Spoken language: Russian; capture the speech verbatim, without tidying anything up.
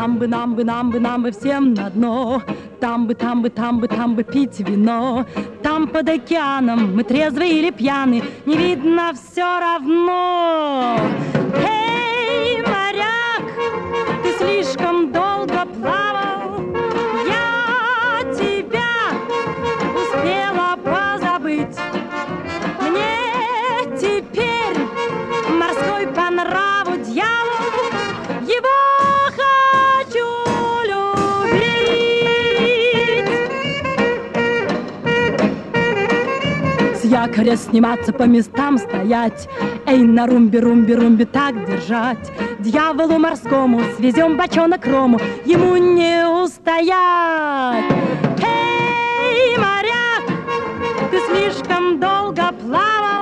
Нам бы, нам бы, нам бы, нам бы всем на дно. Там бы, там бы, там бы, там бы пить вино. Там под океаном мы трезвы или пьяны, не видно все равно. Эй, моряк, ты слишком долго плавал, я тебя успела позабыть. Мне теперь морской по нраву дьявол, его хочу любить. С якоря сниматься, по местам стоять, эй, на румбе, румбе, румбе так держать. Дьяволу морскому свезем бочонок рому, ему не устоять. Эй, моряк, ты слишком долго плавал,